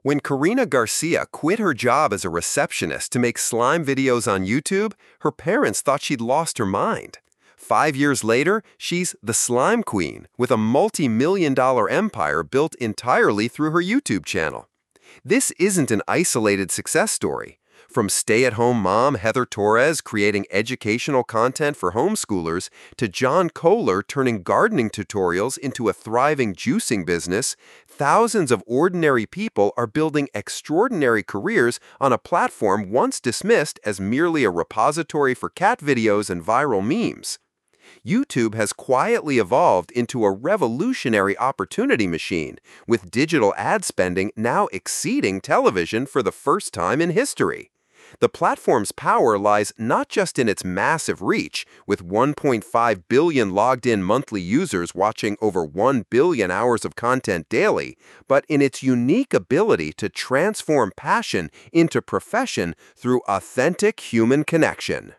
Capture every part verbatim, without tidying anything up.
When Karina Garcia quit her job as a receptionist to make slime videos on YouTube, her parents thought she'd lost her mind. Five years later, she's the Slime Queen, with a multi-million dollar empire built entirely through her YouTube channel. This isn't an isolated success story. From stay-at-home mom Heather Torres creating educational content for homeschoolers to John Kohler turning gardening tutorials into a thriving juicing business, thousands of ordinary people are building extraordinary careers on a platform once dismissed as merely a repository for cat videos and viral memes. YouTube has quietly evolved into a revolutionary opportunity machine, with digital ad spending now exceeding television for the first time in history. The platform's power lies not just in its massive reach, with one point five billion logged-in monthly users watching over one billion hours of content daily, but in its unique ability to transform passion into profession through authentic human connection.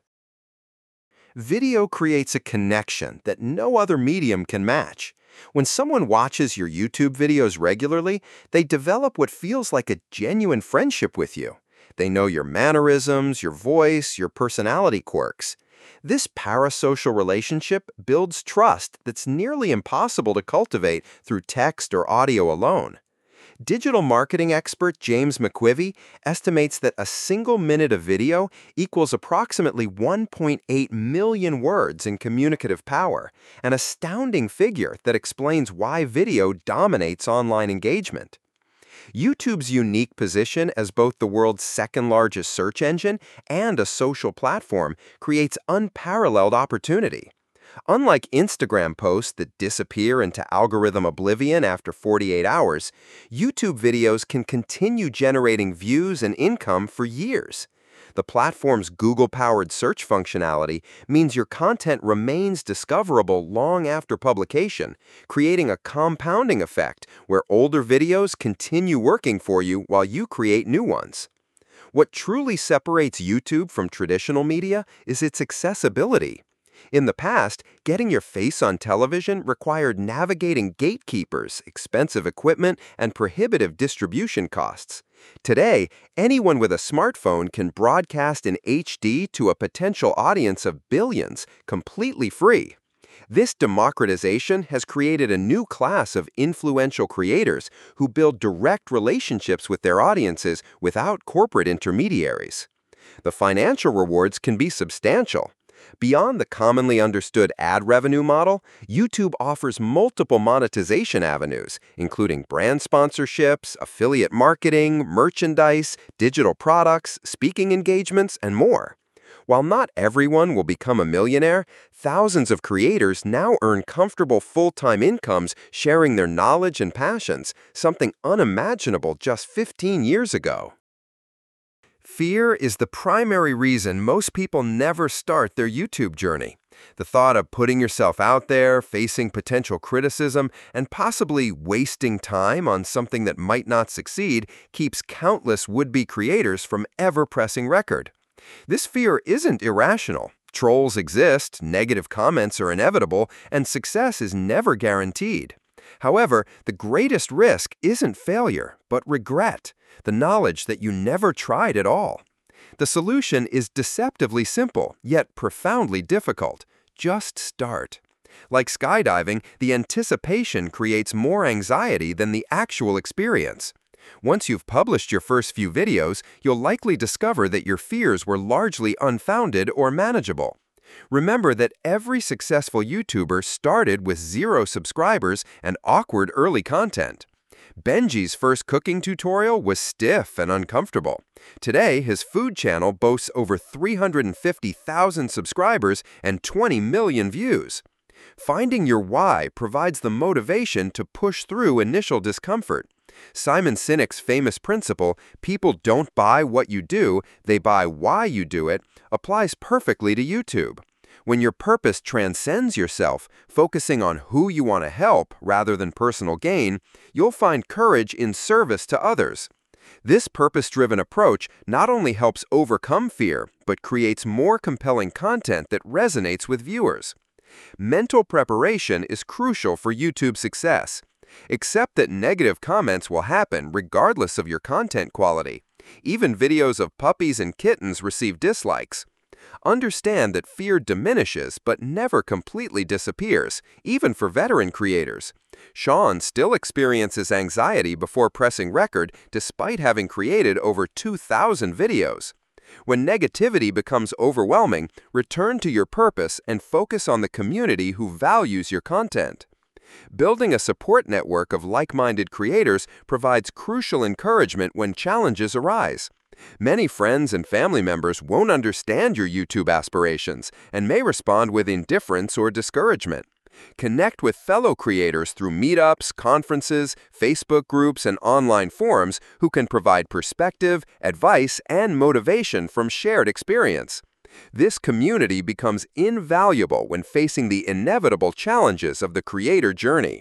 Video creates a connection that no other medium can match. When someone watches your YouTube videos regularly, they develop what feels like a genuine friendship with you. They know your mannerisms, your voice, your personality quirks. This parasocial relationship builds trust that's nearly impossible to cultivate through text or audio alone. Digital marketing expert James McQuivey estimates that a single minute of video equals approximately one point eight million words in communicative power, an astounding figure that explains why video dominates online engagement. YouTube's unique position as both the world's second-largest search engine and a social platform creates unparalleled opportunity. Unlike Instagram posts that disappear into algorithm oblivion after forty-eight hours, YouTube videos can continue generating views and income for years. The platform's Google-powered search functionality means your content remains discoverable long after publication, creating a compounding effect where older videos continue working for you while you create new ones. What truly separates YouTube from traditional media is its accessibility. In the past, getting your face on television required navigating gatekeepers, expensive equipment, and prohibitive distribution costs. Today, anyone with a smartphone can broadcast in H D to a potential audience of billions, completely free. This democratization has created a new class of influential creators who build direct relationships with their audiences without corporate intermediaries. The financial rewards can be substantial. Beyond the commonly understood ad revenue model, YouTube offers multiple monetization avenues, including brand sponsorships, affiliate marketing, merchandise, digital products, speaking engagements, and more. While not everyone will become a millionaire, thousands of creators now earn comfortable full-time incomes sharing their knowledge and passions, something unimaginable just fifteen years ago. Fear is the primary reason most people never start their YouTube journey. The thought of putting yourself out there, facing potential criticism, and possibly wasting time on something that might not succeed keeps countless would-be creators from ever pressing record. This fear isn't irrational. Trolls exist, negative comments are inevitable, and success is never guaranteed. However, the greatest risk isn't failure, but regret, the knowledge that you never tried at all. The solution is deceptively simple, yet profoundly difficult. Just start. Like skydiving, the anticipation creates more anxiety than the actual experience. Once you've published your first few videos, you'll likely discover that your fears were largely unfounded or manageable. Remember that every successful YouTuber started with zero subscribers and awkward early content. Benji's first cooking tutorial was stiff and uncomfortable. Today, his food channel boasts over three hundred fifty thousand subscribers and twenty million views. Finding your why provides the motivation to push through initial discomfort. Simon Sinek's famous principle, "People don't buy what you do, they buy why you do it," applies perfectly to YouTube. When your purpose transcends yourself, focusing on who you want to help rather than personal gain, you'll find courage in service to others. This purpose-driven approach not only helps overcome fear, but creates more compelling content that resonates with viewers. Mental preparation is crucial for YouTube success. Accept that negative comments will happen regardless of your content quality. Even videos of puppies and kittens receive dislikes. Understand that fear diminishes but never completely disappears, even for veteran creators. Sean still experiences anxiety before pressing record despite having created over two thousand videos. When negativity becomes overwhelming, return to your purpose and focus on the community who values your content. Building a support network of like-minded creators provides crucial encouragement when challenges arise. Many friends and family members won't understand your YouTube aspirations and may respond with indifference or discouragement. Connect with fellow creators through meetups, conferences, Facebook groups, and online forums who can provide perspective, advice, and motivation from shared experience. This community becomes invaluable when facing the inevitable challenges of the creator journey.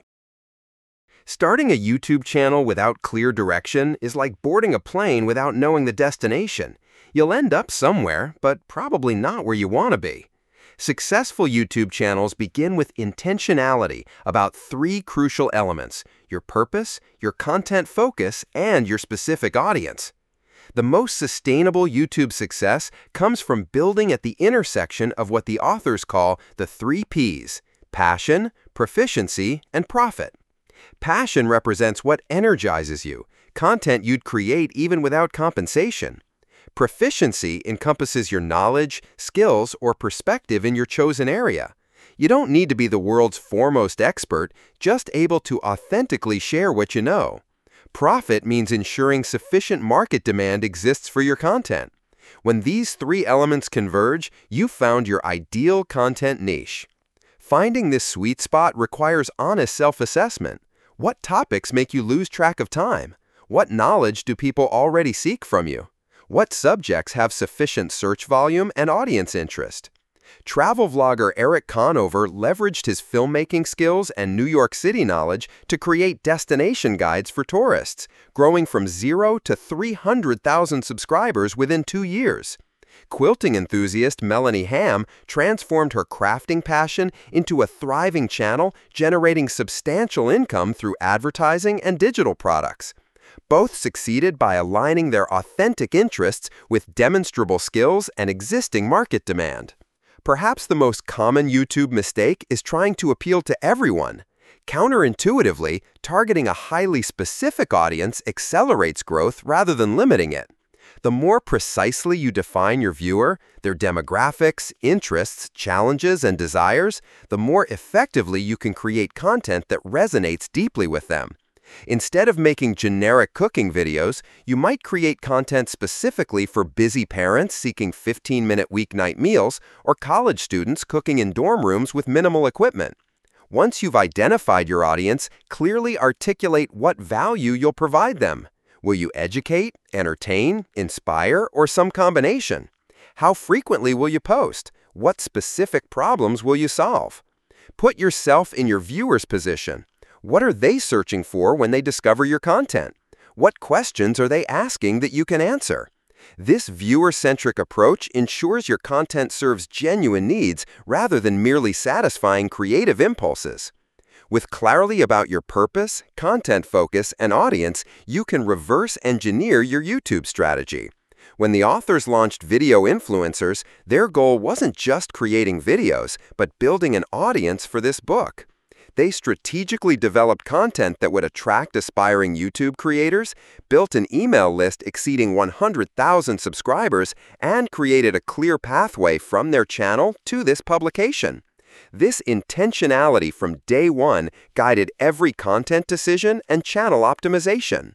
Starting a YouTube channel without clear direction is like boarding a plane without knowing the destination. You'll end up somewhere, but probably not where you want to be. Successful YouTube channels begin with intentionality about three crucial elements: your purpose, your content focus, and your specific audience. The most sustainable YouTube success comes from building at the intersection of what the authors call the three P's: passion, proficiency, and profit. Passion represents what energizes you, content you'd create even without compensation. Proficiency encompasses your knowledge, skills, or perspective in your chosen area. You don't need to be the world's foremost expert, just able to authentically share what you know. Profit means ensuring sufficient market demand exists for your content. When these three elements converge, you've found your ideal content niche. Finding this sweet spot requires honest self-assessment. What topics make you lose track of time? What knowledge do people already seek from you? What subjects have sufficient search volume and audience interest? Travel vlogger Eric Conover leveraged his filmmaking skills and New York City knowledge to create destination guides for tourists, growing from zero to three hundred thousand subscribers within two years. Quilting enthusiast Melanie Ham transformed her crafting passion into a thriving channel, generating substantial income through advertising and digital products. Both succeeded by aligning their authentic interests with demonstrable skills and existing market demand. Perhaps the most common YouTube mistake is trying to appeal to everyone. Counterintuitively, targeting a highly specific audience accelerates growth rather than limiting it. The more precisely you define your viewer, their demographics, interests, challenges, and desires, the more effectively you can create content that resonates deeply with them. Instead of making generic cooking videos, you might create content specifically for busy parents seeking fifteen-minute weeknight meals or college students cooking in dorm rooms with minimal equipment. Once you've identified your audience, clearly articulate what value you'll provide them. Will you educate, entertain, inspire, or some combination? How frequently will you post? What specific problems will you solve? Put yourself in your viewer's position. What are they searching for when they discover your content? What questions are they asking that you can answer? This viewer-centric approach ensures your content serves genuine needs rather than merely satisfying creative impulses. With clarity about your purpose, content focus, and audience, you can reverse engineer your YouTube strategy. When the authors launched Video Influencers, their goal wasn't just creating videos, but building an audience for this book. They strategically developed content that would attract aspiring YouTube creators, built an email list exceeding one hundred thousand subscribers, and created a clear pathway from their channel to this publication. This intentionality from day one guided every content decision and channel optimization.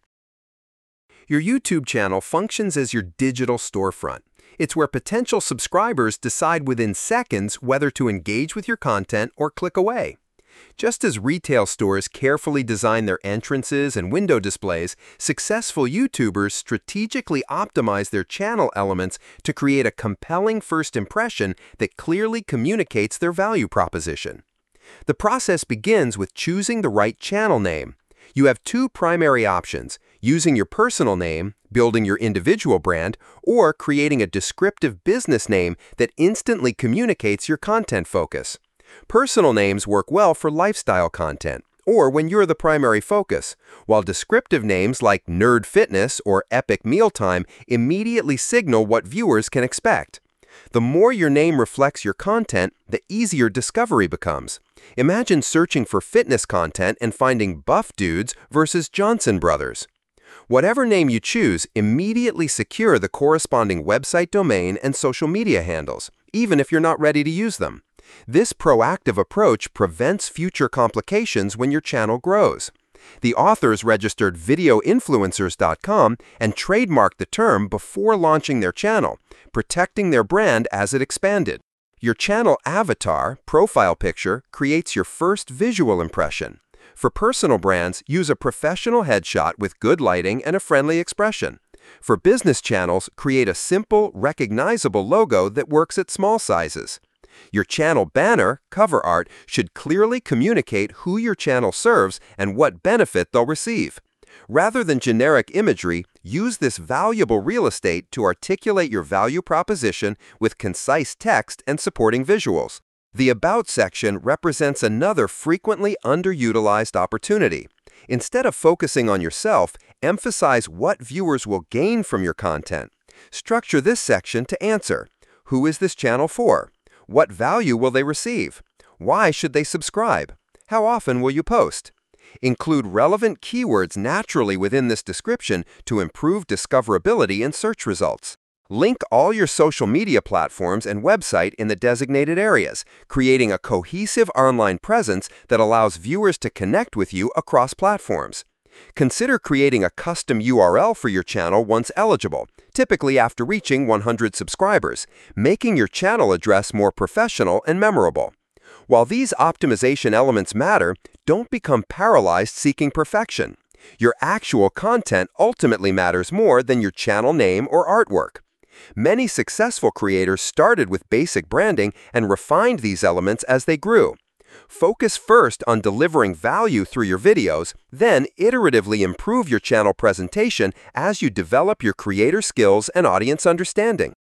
Your YouTube channel functions as your digital storefront. It's where potential subscribers decide within seconds whether to engage with your content or click away. Just as retail stores carefully design their entrances and window displays, successful YouTubers strategically optimize their channel elements to create a compelling first impression that clearly communicates their value proposition. The process begins with choosing the right channel name. You have two primary options: using your personal name, building your individual brand, or creating a descriptive business name that instantly communicates your content focus. Personal names work well for lifestyle content. or when you're the primary focus, while descriptive names like Nerd Fitness or Epic Mealtime immediately signal what viewers can expect. The more your name reflects your content, the easier discovery becomes. Imagine searching for fitness content and finding Buff Dudes versus Johnson Brothers. Whatever name you choose, immediately secure the corresponding website domain and social media handles, even if you're not ready to use them. This proactive approach prevents future complications when your channel grows. The authors registered video influencers dot com and trademarked the term before launching their channel, protecting their brand as it expanded. Your channel avatar, profile picture, creates your first visual impression. For personal brands, use a professional headshot with good lighting and a friendly expression. For business channels, create a simple, recognizable logo that works at small sizes. Your channel banner, cover art, should clearly communicate who your channel serves and what benefit they'll receive. Rather than generic imagery, use this valuable real estate to articulate your value proposition with concise text and supporting visuals. The About section represents another frequently underutilized opportunity. Instead of focusing on yourself, emphasize what viewers will gain from your content. Structure this section to answer: who is this channel for? What value will they receive? Why should they subscribe? How often will you post? Include relevant keywords naturally within this description to improve discoverability in search results. Link all your social media platforms and website in the designated areas, creating a cohesive online presence that allows viewers to connect with you across platforms. Consider creating a custom U R L for your channel once eligible, typically after reaching one hundred subscribers, making your channel address more professional and memorable. While these optimization elements matter, don't become paralyzed seeking perfection. Your actual content ultimately matters more than your channel name or artwork. Many successful creators started with basic branding and refined these elements as they grew. Focus first on delivering value through your videos, then iteratively improve your channel presentation as you develop your creator skills and audience understanding.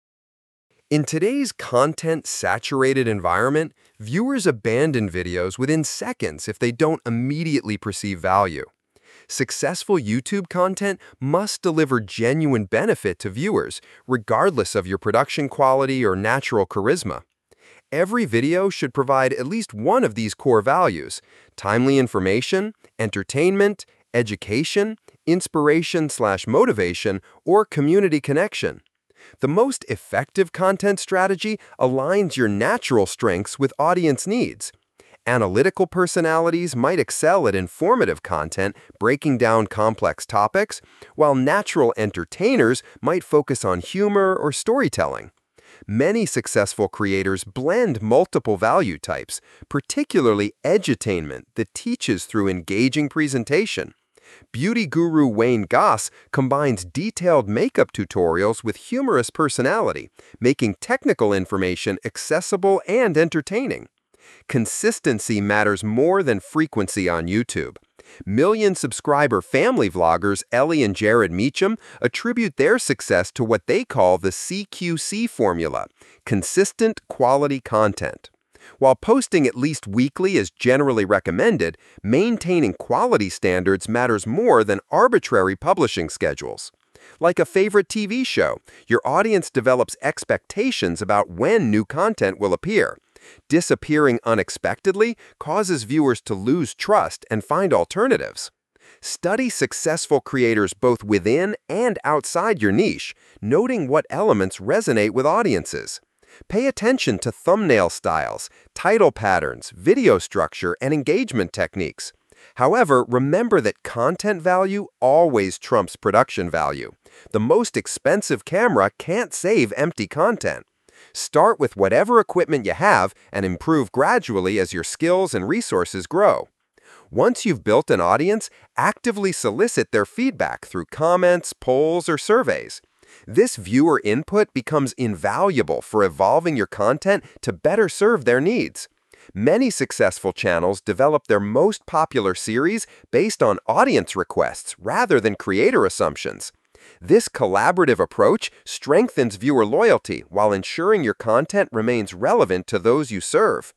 In today's content-saturated environment, viewers abandon videos within seconds if they don't immediately perceive value. Successful YouTube content must deliver genuine benefit to viewers, regardless of your production quality or natural charisma. Every video should provide at least one of these core values: timely information, entertainment, education, inspiration slash motivation, or community connection. The most effective content strategy aligns your natural strengths with audience needs. Analytical personalities might excel at informative content, breaking down complex topics, while natural entertainers might focus on humor or storytelling. Many successful creators blend multiple value types, particularly edutainment that teaches through engaging presentation. Beauty guru Wayne Goss combines detailed makeup tutorials with humorous personality, making technical information accessible and entertaining. Consistency matters more than frequency on YouTube. Million subscriber family vloggers Ellie and Jared Meacham attribute their success to what they call the C Q C formula: consistent quality content. While posting at least weekly is generally recommended, maintaining quality standards matters more than arbitrary publishing schedules. Like a favorite T V show, your audience develops expectations about when new content will appear. Disappearing unexpectedly causes viewers to lose trust and find alternatives. Study successful creators both within and outside your niche, noting what elements resonate with audiences. Pay attention to thumbnail styles, title patterns, video structure, and engagement techniques. However, remember that content value always trumps production value. The most expensive camera can't save empty content. Start with whatever equipment you have and improve gradually as your skills and resources grow. Once you've built an audience, actively solicit their feedback through comments, polls, or surveys. This viewer input becomes invaluable for evolving your content to better serve their needs. Many successful channels develop their most popular series based on audience requests rather than creator assumptions. This collaborative approach strengthens viewer loyalty while ensuring your content remains relevant to those you serve.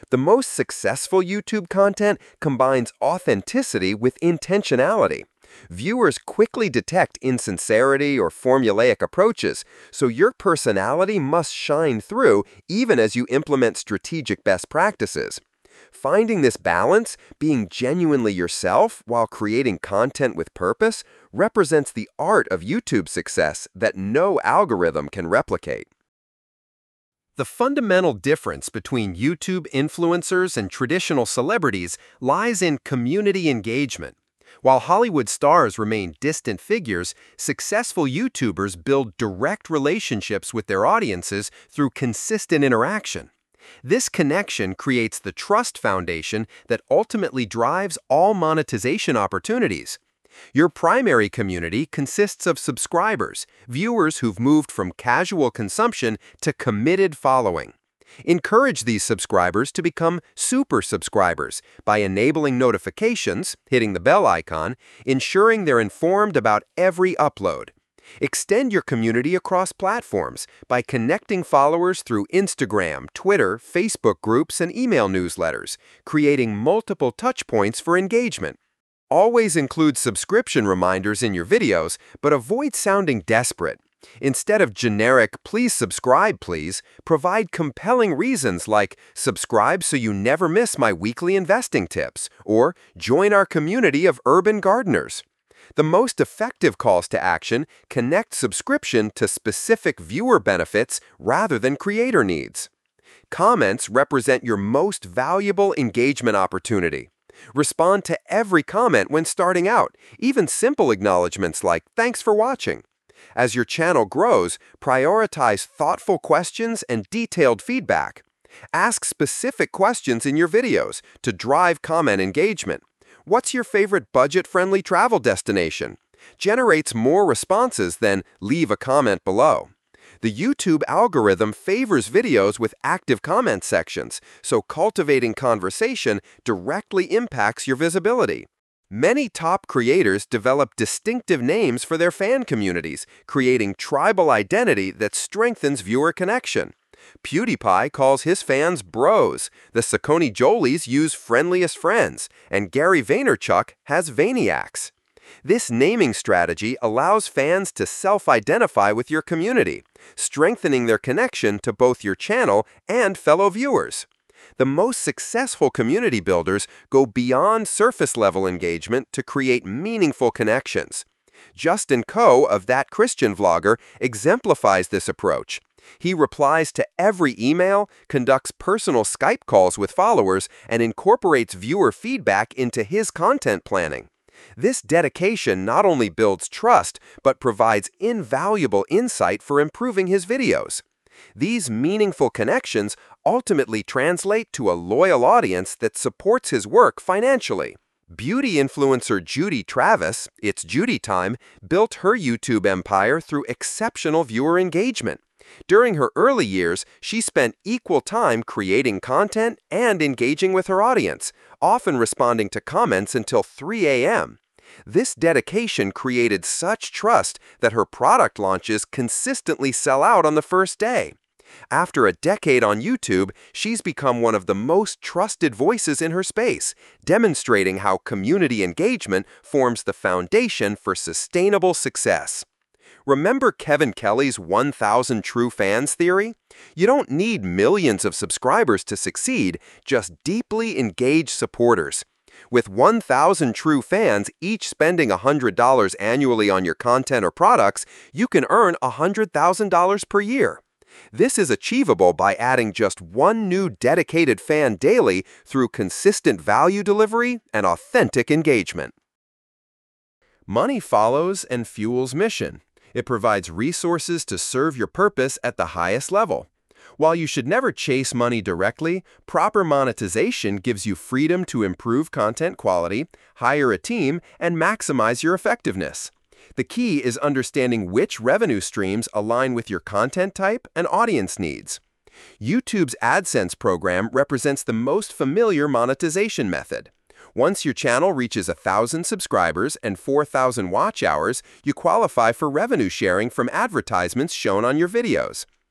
The most successful YouTube content combines authenticity with intentionality. Viewers quickly detect insincerity or formulaic approaches, so your personality must shine through even as you implement strategic best practices. Finding this balance, being genuinely yourself while creating content with purpose, represents the art of YouTube success that no algorithm can replicate. The fundamental difference between YouTube influencers and traditional celebrities lies in community engagement. While Hollywood stars remain distant figures, successful YouTubers build direct relationships with their audiences through consistent interaction. This connection creates the trust foundation that ultimately drives all monetization opportunities. Your primary community consists of subscribers, viewers who've moved from casual consumption to committed following. Encourage these subscribers to become super subscribers by enabling notifications, hitting the bell icon, ensuring they're informed about every upload. Extend your community across platforms by connecting followers through Instagram, Twitter, Facebook groups, and email newsletters, creating multiple touchpoints for engagement. Always include subscription reminders in your videos, but avoid sounding desperate. Instead of generic, "Please subscribe, please," provide compelling reasons like "Subscribe so you never miss my weekly investing tips," or "Join our community of urban gardeners." The most effective calls to action connect subscription to specific viewer benefits rather than creator needs. Comments represent your most valuable engagement opportunity. Respond to every comment when starting out, even simple acknowledgments like "Thanks for watching." As your channel grows, prioritize thoughtful questions and detailed feedback. Ask specific questions in your videos to drive comment engagement. "What's your favorite budget-friendly travel destination?" Generates more responses than "Leave a comment below." The YouTube algorithm favors videos with active comment sections, so cultivating conversation directly impacts your visibility. Many top creators develop distinctive names for their fan communities, creating tribal identity that strengthens viewer connection. PewDiePie calls his fans bros, the Saucony Jolies use friendliest friends, and Gary Vaynerchuk has Vayniacs. This naming strategy allows fans to self-identify with your community, strengthening their connection to both your channel and fellow viewers. The most successful community builders go beyond surface-level engagement to create meaningful connections. Justin Coe of That Christian Vlogger exemplifies this approach. He replies to every email, conducts personal Skype calls with followers, and incorporates viewer feedback into his content planning. This dedication not only builds trust, but provides invaluable insight for improving his videos. These meaningful connections ultimately translate to a loyal audience that supports his work financially. Beauty influencer Judy Travis, It's Judy Time, built her YouTube empire through exceptional viewer engagement. During her early years, she spent equal time creating content and engaging with her audience, often responding to comments until three A M This dedication created such trust that her product launches consistently sell out on the first day. After a decade on YouTube, she's become one of the most trusted voices in her space, demonstrating how community engagement forms the foundation for sustainable success. Remember Kevin Kelly's one thousand True Fans theory? You don't need millions of subscribers to succeed, just deeply engaged supporters. With one thousand true fans, each spending one hundred dollars annually on your content or products, you can earn one hundred thousand dollars per year. This is achievable by adding just one new dedicated fan daily through consistent value delivery and authentic engagement. Money follows and fuels mission. It provides resources to serve your purpose at the highest level. While you should never chase money directly, proper monetization gives you freedom to improve content quality, hire a team, and maximize your effectiveness. The key is understanding which revenue streams align with your content type and audience needs. YouTube's AdSense program represents the most familiar monetization method. Once your channel reaches one thousand subscribers and four thousand watch hours, you qualify for revenue sharing from advertisements shown on your videos.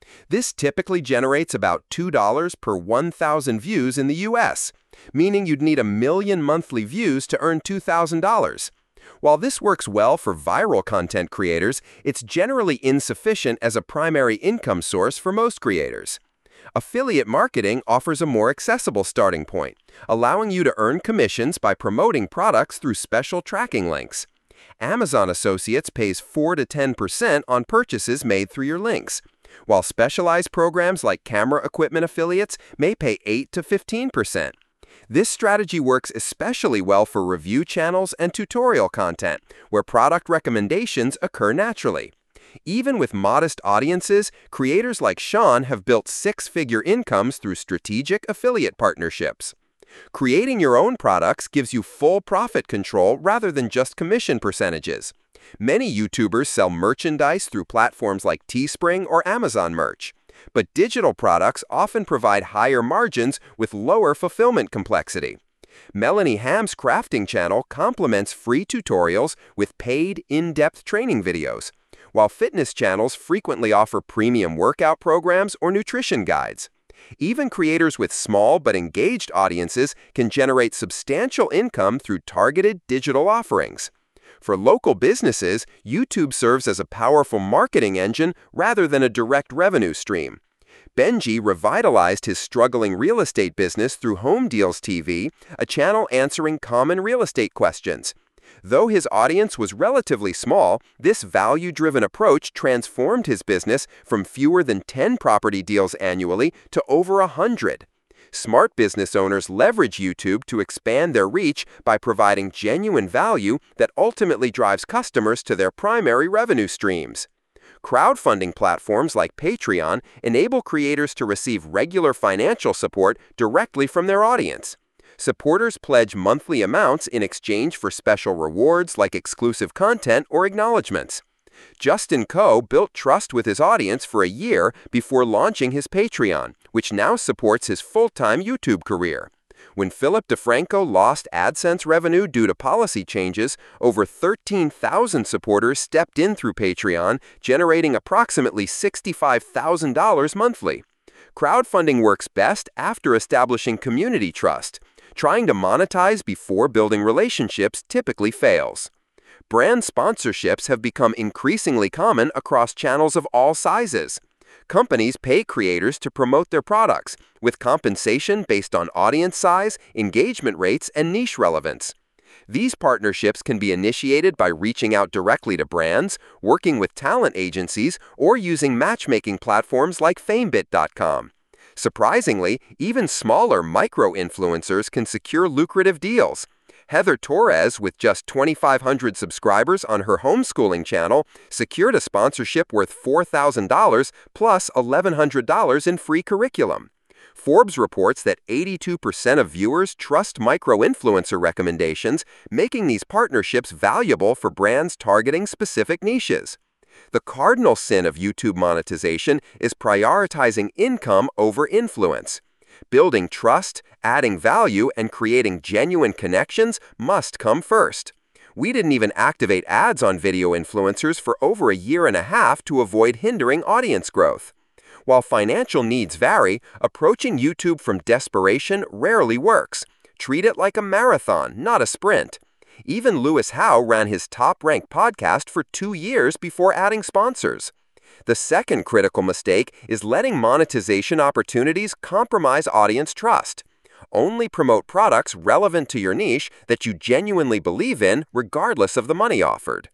This typically generates about two dollars per one thousand views in the U S, meaning you'd need a million monthly views to earn two thousand dollars. While this works well for viral content creators, it's generally insufficient as a primary income source for most creators. Affiliate marketing offers a more accessible starting point, allowing you to earn commissions by promoting products through special tracking links. Amazon Associates pays four to ten percent on purchases made through your links, while specialized programs like camera equipment affiliates may pay eight to fifteen percent. This strategy works especially well for review channels and tutorial content, where product recommendations occur naturally. Even with modest audiences, creators like Sean have built six-figure incomes through strategic affiliate partnerships. Creating your own products gives you full profit control rather than just commission percentages. Many YouTubers sell merchandise through platforms like Teespring or Amazon Merch. But digital products often provide higher margins with lower fulfillment complexity. Melanie Ham's crafting channel complements free tutorials with paid, in-depth training videos, while fitness channels frequently offer premium workout programs or nutrition guides. Even creators with small but engaged audiences can generate substantial income through targeted digital offerings. For local businesses, YouTube serves as a powerful marketing engine rather than a direct revenue stream. Benji revitalized his struggling real estate business through Home Deals T V, a channel answering common real estate questions. Though his audience was relatively small, this value-driven approach transformed his business from fewer than ten property deals annually to over a hundred. Smart business owners leverage YouTube to expand their reach by providing genuine value that ultimately drives customers to their primary revenue streams. Crowdfunding platforms like Patreon enable creators to receive regular financial support directly from their audience. Supporters pledge monthly amounts in exchange for special rewards like exclusive content or acknowledgments. Justin Coe built trust with his audience for a year before launching his Patreon, which now supports his full-time YouTube career. When Philip DeFranco lost AdSense revenue due to policy changes, over thirteen thousand supporters stepped in through Patreon, generating approximately sixty-five thousand dollars monthly. Crowdfunding works best after establishing community trust. Trying to monetize before building relationships typically fails. Brand sponsorships have become increasingly common across channels of all sizes. Companies pay creators to promote their products, with compensation based on audience size, engagement rates, and niche relevance. These partnerships can be initiated by reaching out directly to brands, working with talent agencies, or using matchmaking platforms like Famebit dot com. Surprisingly, even smaller micro-influencers can secure lucrative deals. Heather Torres, with just twenty-five hundred subscribers on her homeschooling channel, secured a sponsorship worth four thousand dollars plus eleven hundred dollars in free curriculum. Forbes reports that eighty-two percent of viewers trust micro-influencer recommendations, making these partnerships valuable for brands targeting specific niches. The cardinal sin of YouTube monetization is prioritizing income over influence. Building trust, adding value, and creating genuine connections must come first. We didn't even activate ads on video influencers for over a year and a half to avoid hindering audience growth. While financial needs vary, approaching YouTube from desperation rarely works. Treat it like a marathon, not a sprint. Even Lewis Howe ran his top-ranked podcast for two years before adding sponsors. The second critical mistake is letting monetization opportunities compromise audience trust. Only promote products relevant to your niche that you genuinely believe in, regardless of the money offered.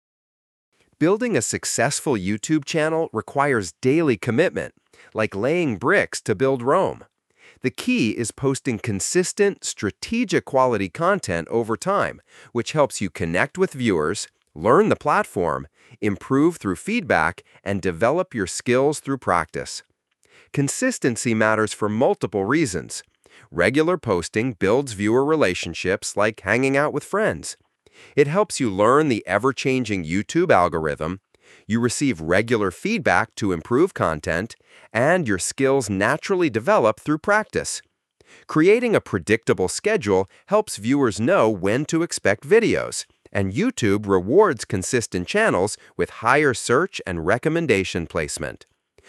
Building a successful YouTube channel requires daily commitment, like laying bricks to build Rome. The key is posting consistent, strategic quality content over time, which helps you connect with viewers, learn the platform, improve through feedback, and develop your skills through practice. Consistency matters for multiple reasons. Regular posting builds viewer relationships like hanging out with friends. It helps you learn the ever-changing YouTube algorithm, you receive regular feedback to improve content, and your skills naturally develop through practice. Creating a predictable schedule helps viewers know when to expect videos, and YouTube rewards consistent channels with higher search and recommendation placement.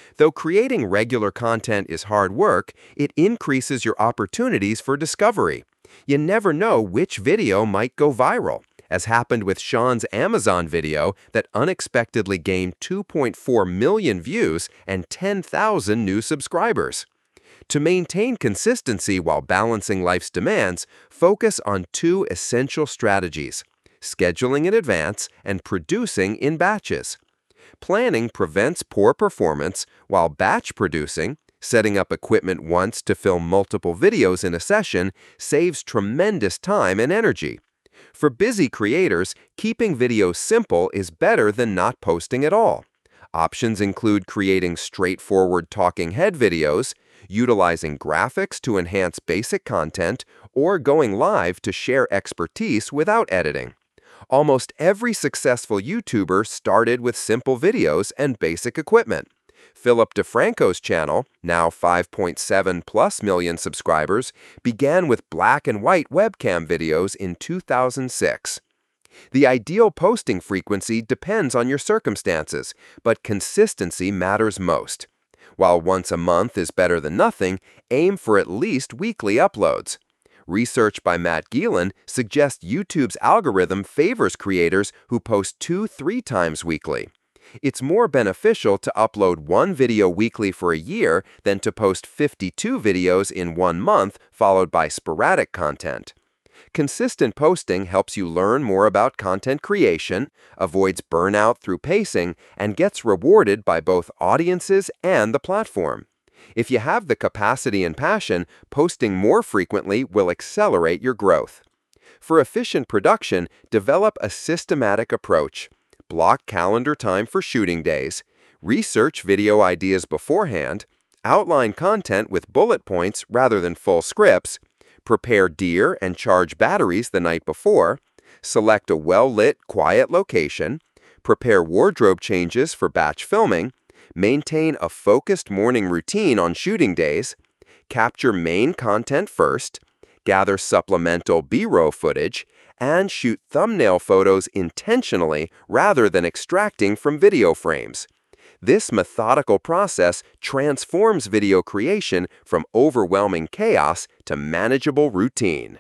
Though creating regular content is hard work, it increases your opportunities for discovery. You never know which video might go viral, as happened with Sean's Amazon video that unexpectedly gained two point four million views and ten thousand new subscribers. To maintain consistency while balancing life's demands, focus on two essential strategies: scheduling in advance and producing in batches. Planning prevents poor performance, while batch producing, setting up equipment once to film multiple videos in a session, saves tremendous time and energy. For busy creators, keeping videos simple is better than not posting at all. Options include creating straightforward talking head videos, utilizing graphics to enhance basic content, or going live to share expertise without editing. Almost every successful YouTuber started with simple videos and basic equipment. Philip DeFranco's channel, now five point seven plus million subscribers, began with black and white webcam videos in two thousand six. The ideal posting frequency depends on your circumstances, but consistency matters most. While once a month is better than nothing, aim for at least weekly uploads. Research by Matt Gielen suggests YouTube's algorithm favors creators who post two, three times weekly. It's more beneficial to upload one video weekly for a year than to post fifty-two videos in one month followed by sporadic content. Consistent posting helps you learn more about content creation, avoids burnout through pacing, and gets rewarded by both audiences and the platform. If you have the capacity and passion, posting more frequently will accelerate your growth. For efficient production, develop a systematic approach. Block calendar time for shooting days, research video ideas beforehand, outline content with bullet points rather than full scripts, prepare gear and charge batteries the night before, select a well-lit, quiet location, prepare wardrobe changes for batch filming, maintain a focused morning routine on shooting days, capture main content first, gather supplemental B-roll footage, and shoot thumbnail photos intentionally rather than extracting from video frames. This methodical process transforms video creation from overwhelming chaos to manageable routine.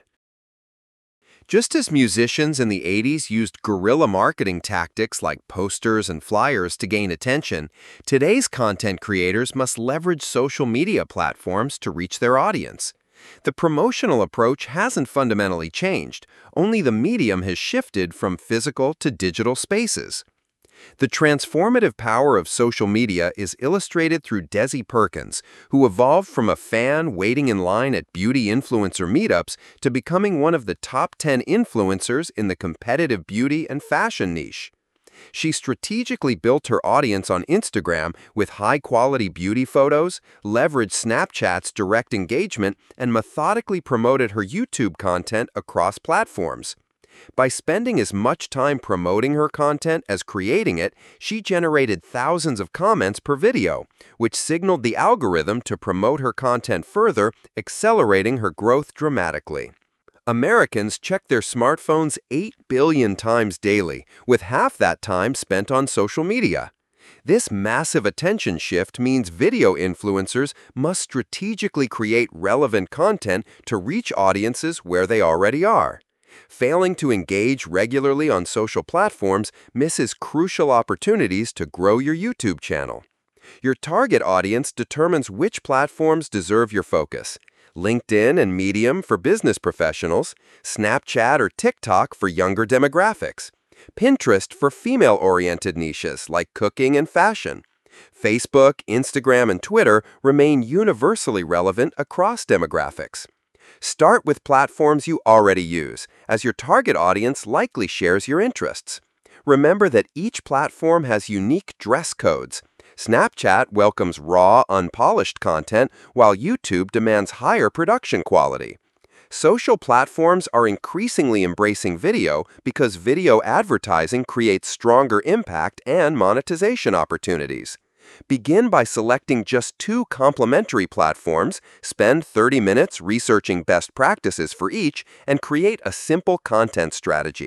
Just as musicians in the eighties used guerrilla marketing tactics like posters and flyers to gain attention, today's content creators must leverage social media platforms to reach their audience. The promotional approach hasn't fundamentally changed, only the medium has shifted from physical to digital spaces. The transformative power of social media is illustrated through Desi Perkins, who evolved from a fan waiting in line at beauty influencer meetups to becoming one of the top ten influencers in the competitive beauty and fashion niche. She strategically built her audience on Instagram with high-quality beauty photos, leveraged Snapchat's direct engagement, and methodically promoted her YouTube content across platforms. By spending as much time promoting her content as creating it, she generated thousands of comments per video, which signaled the algorithm to promote her content further, accelerating her growth dramatically. Americans check their smartphones eight billion times daily, with half that time spent on social media. This massive attention shift means video influencers must strategically create relevant content to reach audiences where they already are. Failing to engage regularly on social platforms misses crucial opportunities to grow your YouTube channel. Your target audience determines which platforms deserve your focus: LinkedIn and Medium for business professionals, Snapchat or TikTok for younger demographics, Pinterest for female-oriented niches like cooking and fashion. Facebook, Instagram, and Twitter remain universally relevant across demographics. Start with platforms you already use, as your target audience likely shares your interests. Remember that each platform has unique dress codes. Snapchat welcomes raw, unpolished content, while YouTube demands higher production quality. Social platforms are increasingly embracing video because video advertising creates stronger impact and monetization opportunities. Begin by selecting just two complementary platforms, spend thirty minutes researching best practices for each, and create a simple content strategy.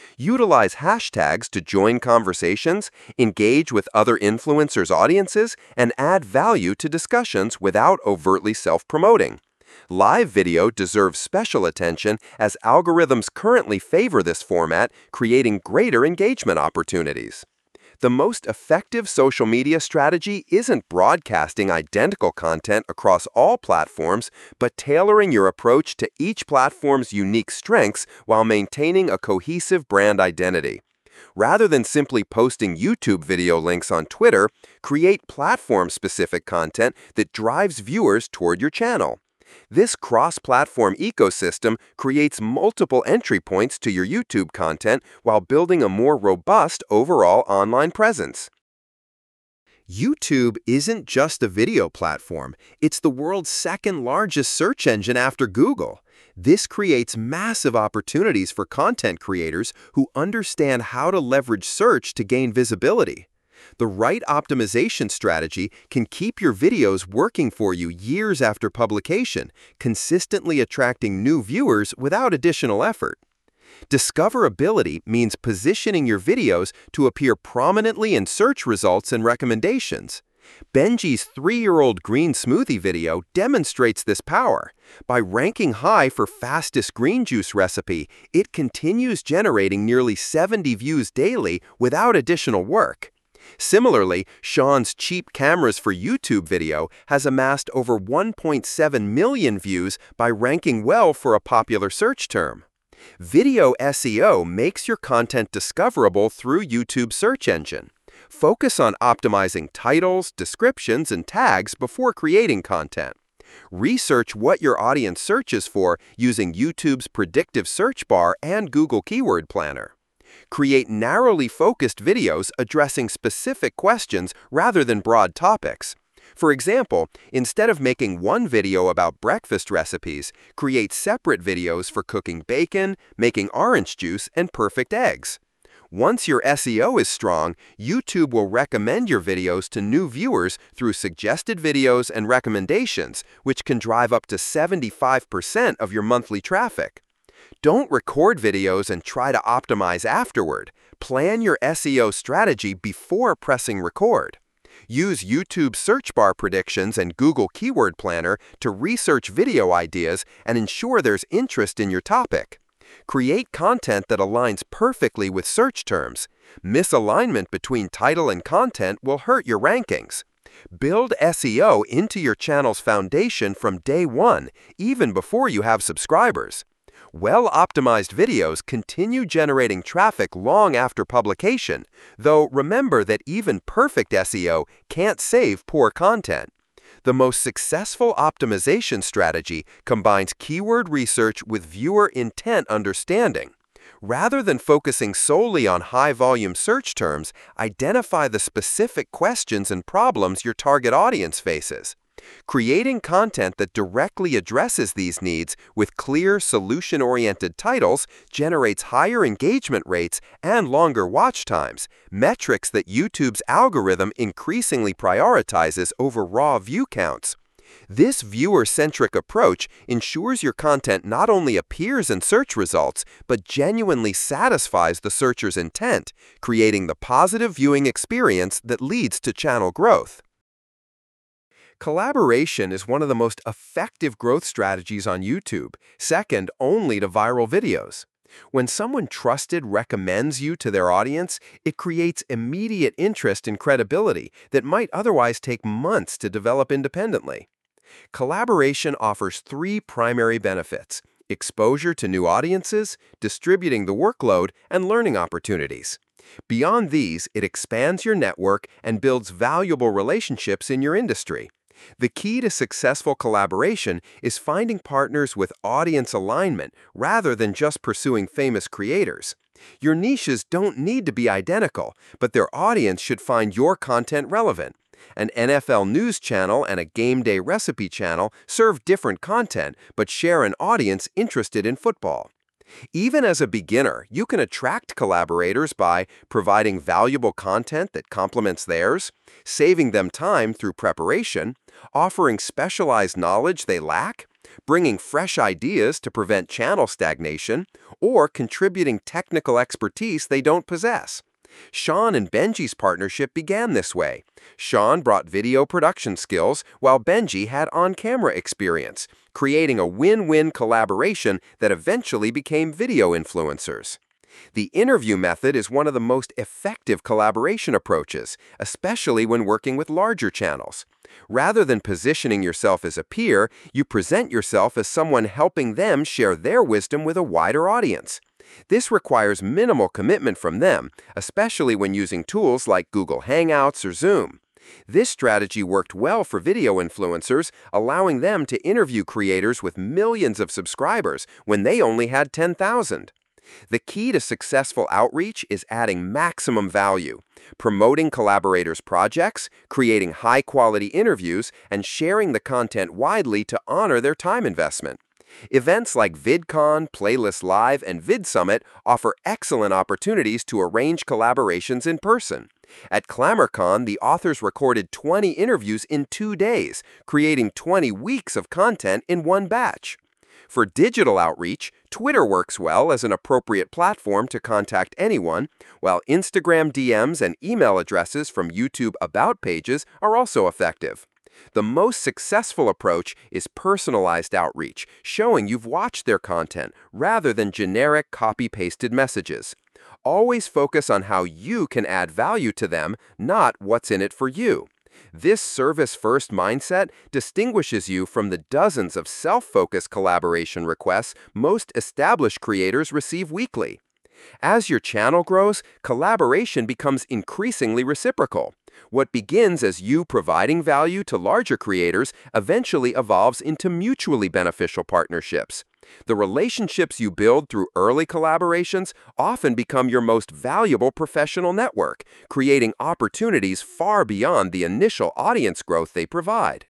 Utilize hashtags to join conversations, engage with other influencers' audiences, and add value to discussions without overtly self-promoting. Live video deserves special attention as algorithms currently favor this format, creating greater engagement opportunities. The most effective social media strategy isn't broadcasting identical content across all platforms, but tailoring your approach to each platform's unique strengths while maintaining a cohesive brand identity. Rather than simply posting YouTube video links on Twitter, create platform-specific content that drives viewers toward your channel. This cross-platform ecosystem creates multiple entry points to your YouTube content while building a more robust overall online presence. YouTube isn't just a video platform, it's the world's second largest search engine after Google. This creates massive opportunities for content creators who understand how to leverage search to gain visibility. The right optimization strategy can keep your videos working for you years after publication, consistently attracting new viewers without additional effort. Discoverability means positioning your videos to appear prominently in search results and recommendations. Benji's three-year-old green smoothie video demonstrates this power. By ranking high for fastest green juice recipe, it continues generating nearly seventy views daily without additional work. Similarly, Sean's cheap cameras for YouTube video has amassed over one point seven million views by ranking well for a popular search term. Video S E O makes your content discoverable through YouTube's search engine. Focus on optimizing titles, descriptions, and tags before creating content. Research what your audience searches for using YouTube's predictive search bar and Google Keyword Planner. Create narrowly focused videos addressing specific questions rather than broad topics. For example, instead of making one video about breakfast recipes, create separate videos for cooking bacon, making orange juice, and perfect eggs. Once your S E O is strong, YouTube will recommend your videos to new viewers through suggested videos and recommendations, which can drive up to seventy-five percent of your monthly traffic. Don't record videos and try to optimize afterward. Plan your S E O strategy before pressing record. Use YouTube search bar predictions and Google Keyword Planner to research video ideas and ensure there's interest in your topic. Create content that aligns perfectly with search terms. Misalignment between title and content will hurt your rankings. Build S E O into your channel's foundation from day one, even before you have subscribers. Well-optimized videos continue generating traffic long after publication, though remember that even perfect S E O can't save poor content. The most successful optimization strategy combines keyword research with viewer intent understanding. Rather than focusing solely on high-volume search terms, identify the specific questions and problems your target audience faces. Creating content that directly addresses these needs with clear, solution-oriented titles generates higher engagement rates and longer watch times, metrics that YouTube's algorithm increasingly prioritizes over raw view counts. This viewer-centric approach ensures your content not only appears in search results, but genuinely satisfies the searcher's intent, creating the positive viewing experience that leads to channel growth. Collaboration is one of the most effective growth strategies on YouTube, second only to viral videos. When someone trusted recommends you to their audience, it creates immediate interest and credibility that might otherwise take months to develop independently. Collaboration offers three primary benefits: exposure to new audiences, distributing the workload, and learning opportunities. Beyond these, it expands your network and builds valuable relationships in your industry. The key to successful collaboration is finding partners with audience alignment rather than just pursuing famous creators. Your niches don't need to be identical, but their audience should find your content relevant. An N F L news channel and a game day recipe channel serve different content but share an audience interested in football. Even as a beginner, you can attract collaborators by providing valuable content that complements theirs, saving them time through preparation, offering specialized knowledge they lack, bringing fresh ideas to prevent channel stagnation, or contributing technical expertise they don't possess. Sean and Benji's partnership began this way. Sean brought video production skills while Benji had on-camera experience, creating a win-win collaboration that eventually became video influencers. The interview method is one of the most effective collaboration approaches, especially when working with larger channels. Rather than positioning yourself as a peer, you present yourself as someone helping them share their wisdom with a wider audience. This requires minimal commitment from them, especially when using tools like Google Hangouts or Zoom. This strategy worked well for video influencers, allowing them to interview creators with millions of subscribers when they only had ten thousand. The key to successful outreach is adding maximum value, promoting collaborators' projects, creating high-quality interviews, and sharing the content widely to honor their time investment. Events like VidCon, Playlist Live, and VidSummit offer excellent opportunities to arrange collaborations in person. At ClamorCon, the authors recorded twenty interviews in two days, creating twenty weeks of content in one batch. For digital outreach, Twitter works well as an appropriate platform to contact anyone, while Instagram D Ms and email addresses from YouTube About pages are also effective. The most successful approach is personalized outreach, showing you've watched their content rather than generic copy-pasted messages. Always focus on how you can add value to them, not what's in it for you. This service-first mindset distinguishes you from the dozens of self-focused collaboration requests most established creators receive weekly. As your channel grows, collaboration becomes increasingly reciprocal. What begins as you providing value to larger creators eventually evolves into mutually beneficial partnerships. The relationships you build through early collaborations often become your most valuable professional network, creating opportunities far beyond the initial audience growth they provide.